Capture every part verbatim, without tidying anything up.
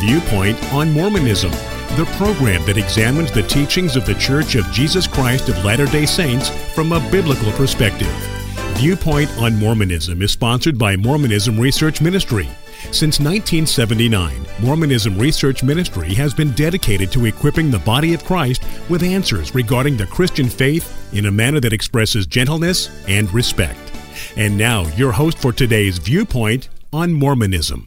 Viewpoint on Mormonism, the program that examines the teachings of the Church of Jesus Christ of Latter-day Saints from a biblical perspective. Viewpoint on Mormonism is sponsored by Mormonism Research Ministry. Since nineteen seventy-nine, Mormonism Research Ministry has been dedicated to equipping the body of Christ with answers regarding the Christian faith in a manner that expresses gentleness and respect. And now, your host for today's Viewpoint on Mormonism.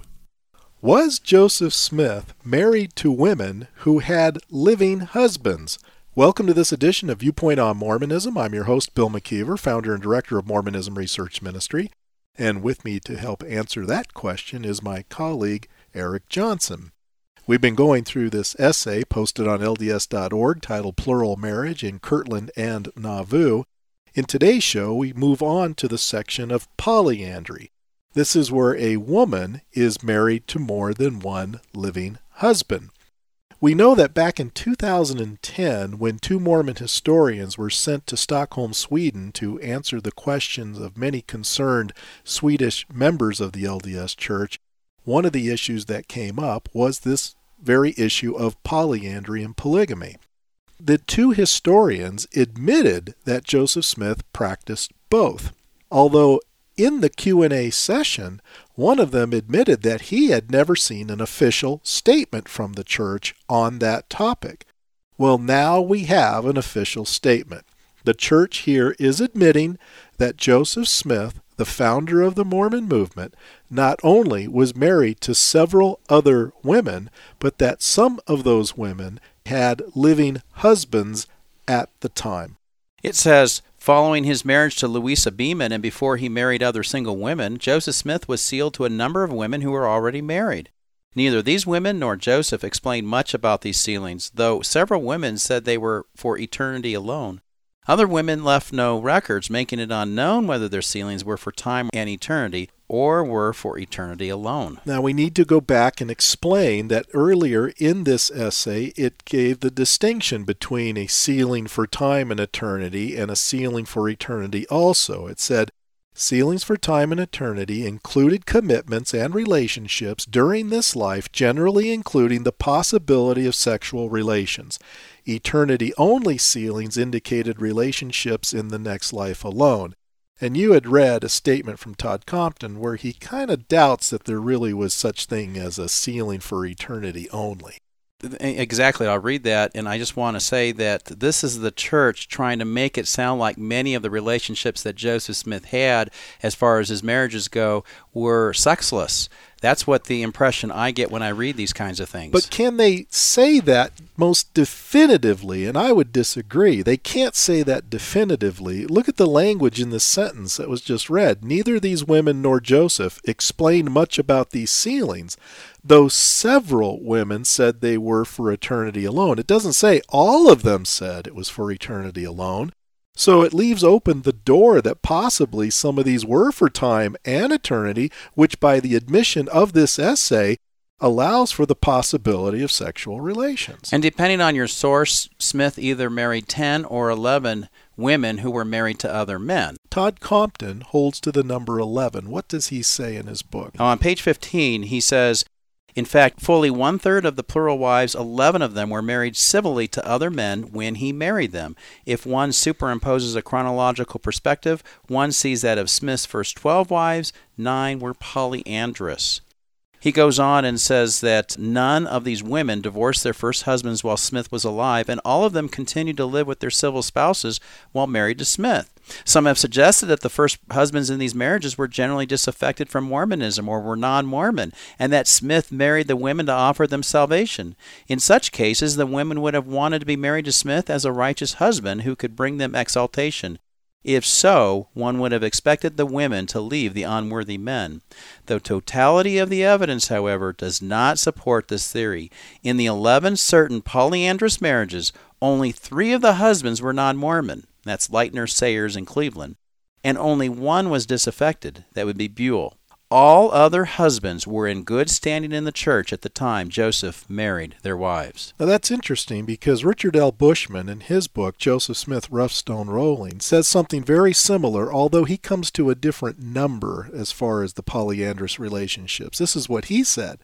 Was Joseph Smith married to women who had living husbands? Welcome to this edition of Viewpoint on Mormonism. I'm your host, Bill McKeever, founder and director of Mormonism Research Ministry. And with me to help answer that question is my colleague, Eric Johnson. We've been going through this essay posted on L D S dot org titled Plural Marriage in Kirtland and Nauvoo. In today's show, we move on to the section of polyandry. This is where a woman is married to more than one living husband. We know that back in two thousand ten, when two Mormon historians were sent to Stockholm, Sweden to answer the questions of many concerned Swedish members of the L D S Church, one of the issues that came up was this very issue of polyandry and polygamy. The two historians admitted that Joseph Smith practiced both, although in the Q and A session, one of them admitted that he had never seen an official statement from the church on that topic. Well, now we have an official statement. The church here is admitting that Joseph Smith, the founder of the Mormon movement, not only was married to several other women, but that some of those women had living husbands at the time. It says, following his marriage to Louisa Beeman and before he married other single women, Joseph Smith was sealed to a number of women who were already married. Neither these women nor Joseph explained much about these sealings, though several women said they were for eternity alone. Other women left no records, making it unknown whether their sealings were for time and eternity or were for eternity alone. Now we need to go back and explain that earlier in this essay it gave the distinction between a sealing for time and eternity and a sealing for eternity also. It said, sealings for time and eternity included commitments and relationships during this life, generally including the possibility of sexual relations. Eternity-only sealings indicated relationships in the next life alone. And you had read a statement from Todd Compton where he kind of doubts that there really was such thing as a sealing for eternity only. Exactly. I'll read that, and I just want to say that this is the church trying to make it sound like many of the relationships that Joseph Smith had, as far as his marriages go, were sexless. That's what the impression I get when I read these kinds of things. But can they say that most definitively? And I would disagree. They can't say that definitively. Look at the language in the sentence that was just read. Neither these women nor Joseph explained much about these sealings, though several women said they were for eternity alone. It doesn't say all of them said it was for eternity alone. So it leaves open the door that possibly some of these were for time and eternity, which by the admission of this essay allows for the possibility of sexual relations. And depending on your source, Smith either married ten or eleven women who were married to other men. Todd Compton holds to the number eleven. What does he say in his book? On page fifteen, he says, in fact, fully one-third of the plural wives, eleven of them, were married civilly to other men when he married them. If one superimposes a chronological perspective, one sees that of Smith's first twelve wives, nine were polyandrous. He goes on and says that none of these women divorced their first husbands while Smith was alive, and all of them continued to live with their civil spouses while married to Smith. Some have suggested that the first husbands in these marriages were generally disaffected from Mormonism or were non-Mormon, and that Smith married the women to offer them salvation. In such cases, the women would have wanted to be married to Smith as a righteous husband who could bring them exaltation. If so, one would have expected the women to leave the unworthy men. The totality of the evidence, however, does not support this theory. In the eleven certain polyandrous marriages, only three of the husbands were non-Mormon. That's Leitner, Sayers, and Cleveland. And only one was disaffected. That would be Buell. All other husbands were in good standing in the church at the time Joseph married their wives. Now that's interesting because Richard L. Bushman, in his book, Joseph Smith, Rough Stone Rolling, says something very similar, although he comes to a different number as far as the polyandrous relationships. This is what he said.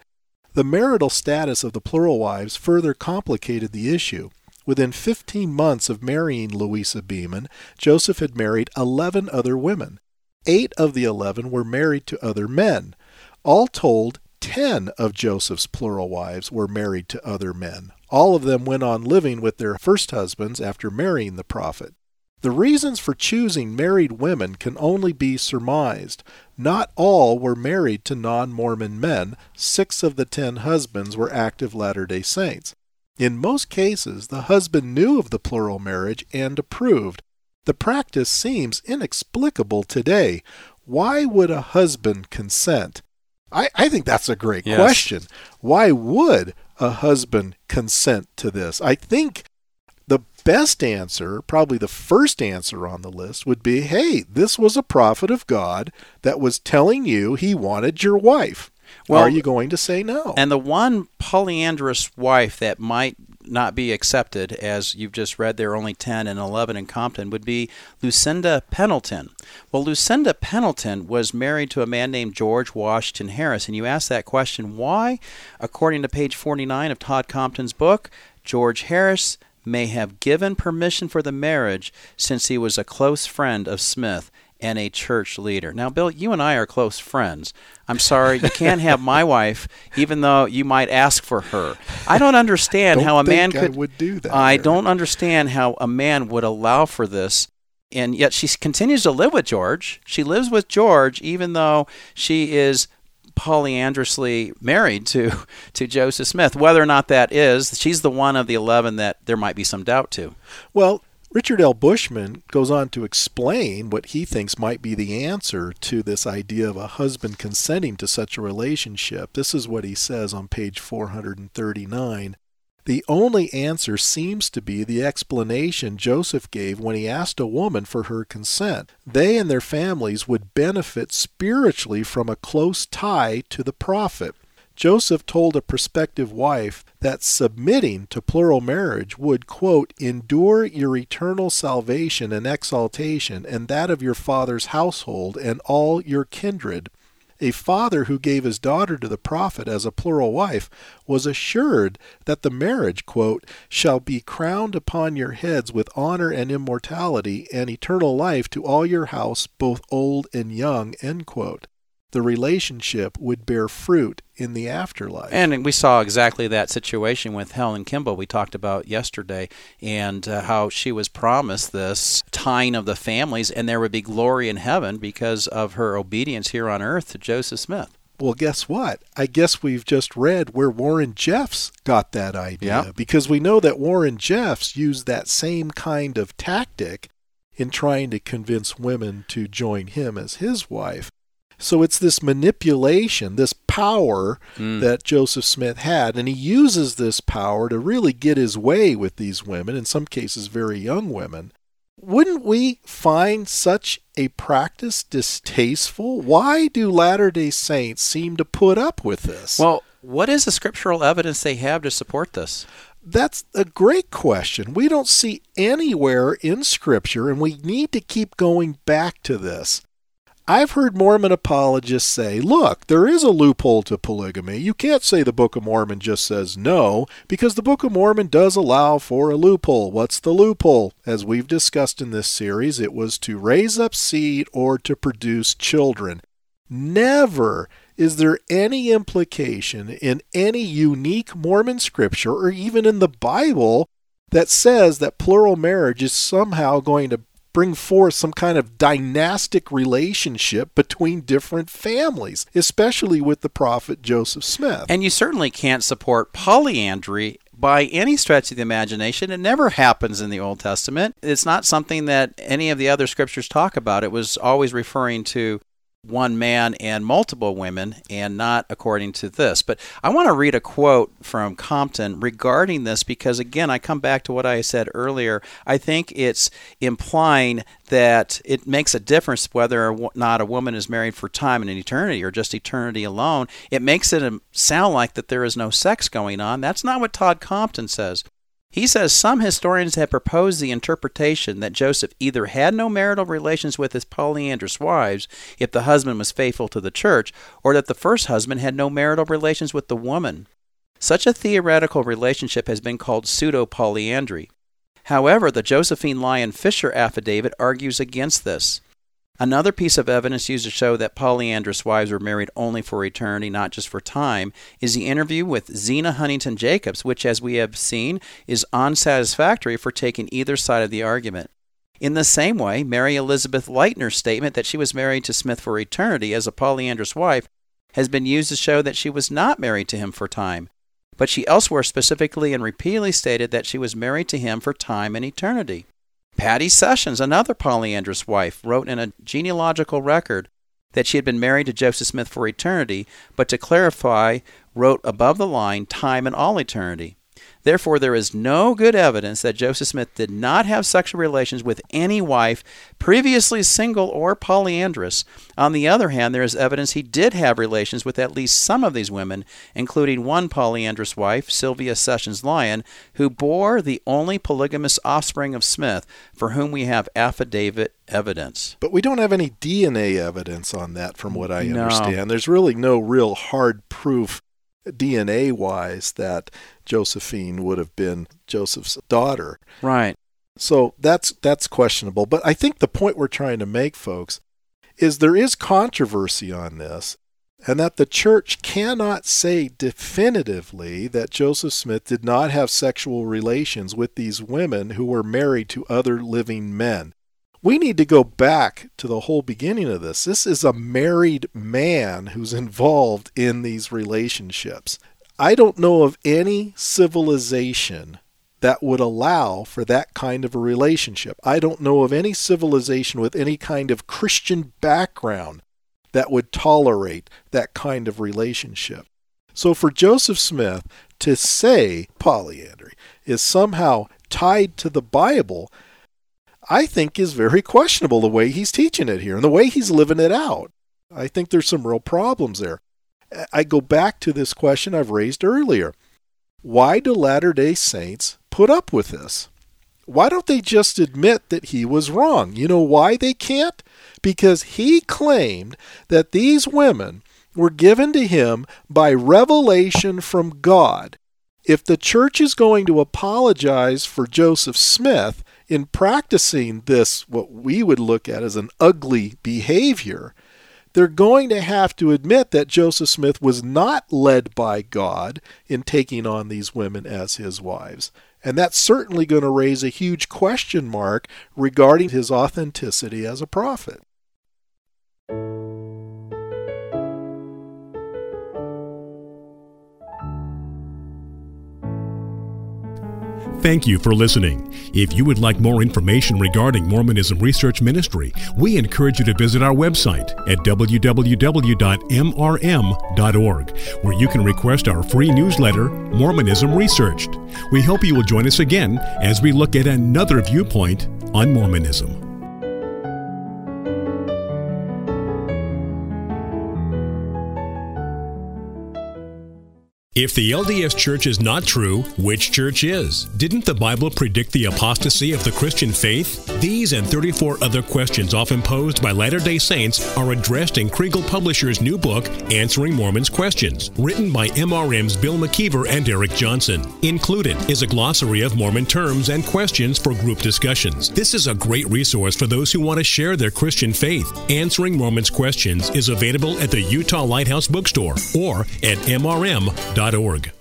The marital status of the plural wives further complicated the issue. Within fifteen months of marrying Louisa Beeman, Joseph had married eleven other women. Eight of the eleven were married to other men. All told, ten of Joseph's plural wives were married to other men. All of them went on living with their first husbands after marrying the prophet. The reasons for choosing married women can only be surmised. Not all were married to non-Mormon men. Six of the ten husbands were active Latter-day Saints. In most cases, the husband knew of the plural marriage and approved. The practice seems inexplicable today. Why would a husband consent? I, I think that's a great yes. question. Why would a husband consent to this? I think the best answer, probably the first answer on the list, would be, hey, this was a prophet of God that was telling you he wanted your wife. Well, are you going to say no? And the one polyandrous wife that might not be accepted, as you've just read, there are only ten and eleven in Compton, would be Lucinda Pendleton. Well, Lucinda Pendleton was married to a man named George Washington Harris. And you ask that question, why? According to page forty-nine of Todd Compton's book, George Harris may have given permission for the marriage since he was a close friend of Smith and a church leader. Now, Bill, you and I are close friends. I'm sorry, you can't have my wife, even though you might ask for her. I don't understand don't how a man think could. I would do that. I Eric. don't understand how a man would allow for this, and yet she continues to live with George. She lives with George, even though she is polyandrously married to to Joseph Smith. Whether or not that is, she's the one of the eleven that there might be some doubt to. Well, Richard L. Bushman goes on to explain what he thinks might be the answer to this idea of a husband consenting to such a relationship. This is what he says on page four hundred thirty-nine. The only answer seems to be the explanation Joseph gave when he asked a woman for her consent. They and their families would benefit spiritually from a close tie to the prophet. Joseph told a prospective wife that submitting to plural marriage would, quote, endure your eternal salvation and exaltation and that of your father's household and all your kindred. A father who gave his daughter to the prophet as a plural wife was assured that the marriage, quote, shall be crowned upon your heads with honor and immortality and eternal life to all your house, both old and young, end quote. The relationship would bear fruit in the afterlife. And we saw exactly that situation with Helen Kimball we talked about yesterday, and uh, how she was promised this tying of the families, and there would be glory in heaven because of her obedience here on earth to Joseph Smith. Well, guess what? I guess we've just read where Warren Jeffs got that idea, yep. because we know that Warren Jeffs used that same kind of tactic in trying to convince women to join him as his wife. So it's this manipulation, this power mm. that Joseph Smith had, and he uses this power to really get his way with these women, in some cases very young women. Wouldn't we find such a practice distasteful? Why do Latter-day Saints seem to put up with this? Well, what is the scriptural evidence they have to support this? That's a great question. We don't see anywhere in Scripture, and we need to keep going back to this. I've heard Mormon apologists say, look, there is a loophole to polygamy. You can't say the Book of Mormon just says no, because the Book of Mormon does allow for a loophole. What's the loophole? As we've discussed in this series, it was to raise up seed or to produce children. Never is there any implication in any unique Mormon scripture or even in the Bible that says that plural marriage is somehow going to bring forth some kind of dynastic relationship between different families, especially with the prophet Joseph Smith. And you certainly can't support polyandry by any stretch of the imagination. It never happens in the Old Testament. It's not something that any of the other scriptures talk about. It was always referring to one man and multiple women, and not according to this. But I want to read a quote from Compton regarding this, because again, I come back to what I said earlier. I think it's implying that it makes a difference whether or not a woman is married for time and an eternity or just eternity alone. It makes it sound like that there is no sex going on. That's not what Todd Compton says. He says some historians have proposed the interpretation that Joseph either had no marital relations with his polyandrous wives if the husband was faithful to the church, or that the first husband had no marital relations with the woman. Such a theoretical relationship has been called pseudo-polyandry. However, the Josephine Lyon Fisher affidavit argues against this. Another piece of evidence used to show that polyandrous wives were married only for eternity, not just for time, is the interview with Zena Huntington Jacobs, which, as we have seen, is unsatisfactory for taking either side of the argument. In the same way, Mary Elizabeth Leitner's statement that she was married to Smith for eternity as a polyandrous wife has been used to show that she was not married to him for time, but she elsewhere specifically and repeatedly stated that she was married to him for time and eternity. Patty Sessions, another polyandrous wife, wrote in a genealogical record that she had been married to Joseph Smith for eternity, but to clarify, wrote above the line, time and all eternity. Therefore, there is no good evidence that Joseph Smith did not have sexual relations with any wife, previously single or polyandrous. On the other hand, there is evidence he did have relations with at least some of these women, including one polyandrous wife, Sylvia Sessions Lyon, who bore the only polygamous offspring of Smith, for whom we have affidavit evidence. But we don't have any D N A evidence on that, from what I No. understand. There's really no real hard proof D N A-wise that Josephine would have been Joseph's daughter. Right. So that's that's questionable. But I think the point we're trying to make, folks, is there is controversy on this, and that the church cannot say definitively that Joseph Smith did not have sexual relations with these women who were married to other living men. We need to go back to the whole beginning of this. This is a married man who's involved in these relationships. I don't know of any civilization that would allow for that kind of a relationship. I don't know of any civilization with any kind of Christian background that would tolerate that kind of relationship. So for Joseph Smith to say polyandry is somehow tied to the Bible, I think is very questionable the way he's teaching it here and the way he's living it out. I think there's some real problems there. I go back to this question I've raised earlier. Why do Latter-day Saints put up with this? Why don't they just admit that he was wrong? You know why they can't? Because he claimed that these women were given to him by revelation from God. If the church is going to apologize for Joseph Smith in practicing this, what we would look at as an ugly behavior, they're going to have to admit that Joseph Smith was not led by God in taking on these women as his wives. And that's certainly going to raise a huge question mark regarding his authenticity as a prophet. Thank you for listening. If you would like more information regarding Mormonism Research Ministry, we encourage you to visit our website at w w w dot m r m dot org, where you can request our free newsletter, Mormonism Researched. We hope you will join us again as we look at another viewpoint on Mormonism. If the L D S Church is not true, which church is? Didn't the Bible predict the apostasy of the Christian faith? These and thirty-four other questions often posed by Latter-day Saints are addressed in Kriegel Publishers' new book, Answering Mormons' Questions, written by M R M's Bill McKeever and Eric Johnson. Included is a glossary of Mormon terms and questions for group discussions. This is a great resource for those who want to share their Christian faith. Answering Mormons' Questions is available at the Utah Lighthouse Bookstore or at m r m dot org.